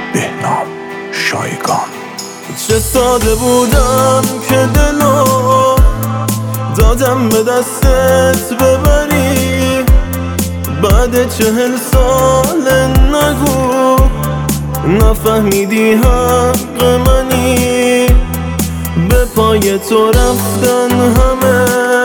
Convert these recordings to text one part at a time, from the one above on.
بهنام شایگان. چه ساده بودم که دلو دادم به دستت ببری، بعد 40 سال نگو نفهمیدی حق منی. به پای تو رفتن همه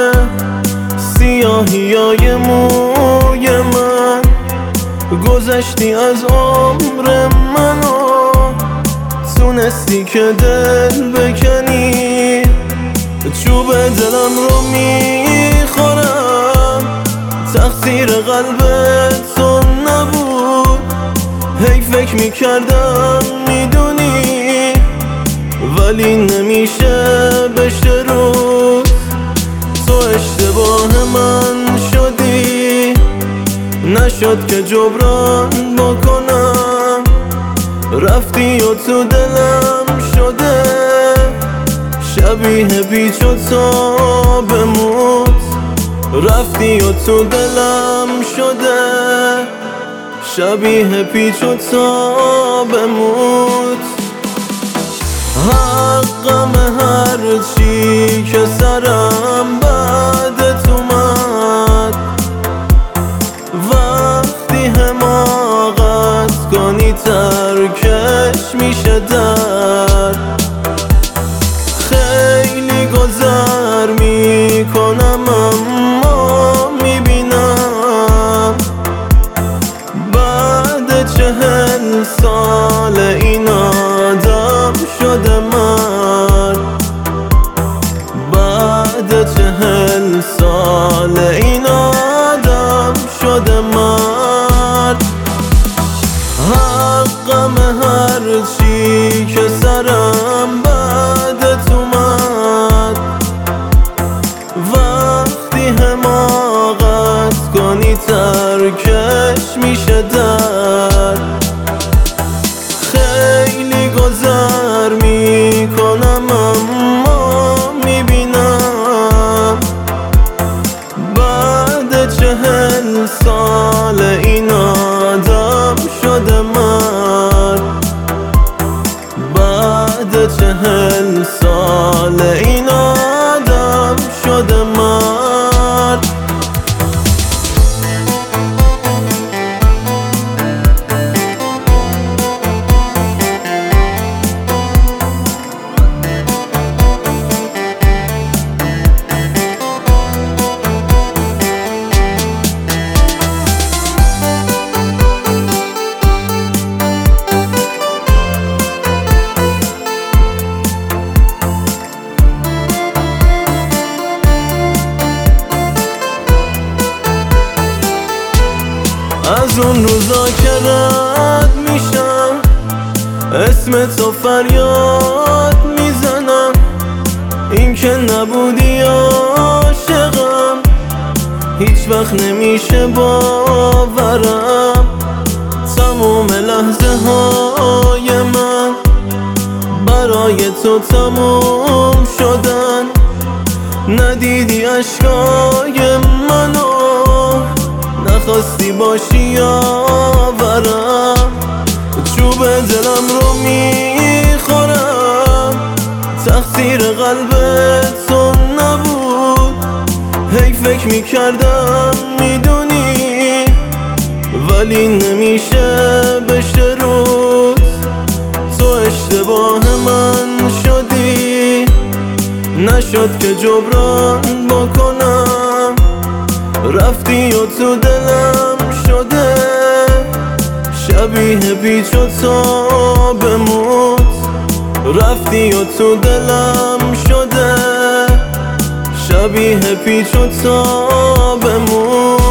سیاهیای موی من، گذشتی از عمر منو تونستی که دل بکنی. چوب دلم رو میخورم، تقصیر قلبت تو نبود. هی فکر میکردم میدونی، ولی نمیشه بشه روز. تو اشتباه من شدی، نشد که جبران بکنم. رفتی و تو دلم شده شبیه پیچ و تابموت. رفتی و تو دلم شده شبیه پیچ و تابموت. حقم هرچی که سرم بعدت اومد، وقتی حماقت کنی ترکش میشه درد. خیلی گذر میکنم اما میبینم بعد 40 سال این آدم شده مرد. بعد 40 سال این آدم شده مرد. حقم هرچی که سرم بعدت اومد، وقتی حماقت کنی ترکش میشه درد. خیلی گذر میکنم اما میبینم بعد 40 سال این آدم شده مرد. بعد 40 سال این آدم شده مرد. از اون روزا که رد میشم اسم تو فریاد میزنم، این که نبودی عاشقم هیچ وقت نمیشه باورم. تموم لحظه های من برای تو تموم شدن، ندیدی اشکای منو، نخواستی باشی یاورم. چوب دلم رو میخورم، تقصیر قلبت تو نبود. هی فکر میکردم میدونی، ولی نمیشه بشه روز. تو اشتباه من شدی، نشد که جبران بکنم. رفتی و تو دلم شده شبیه پیچ و تابموت. رفتی و تو دلم شده شبیه پیچ و تابموت.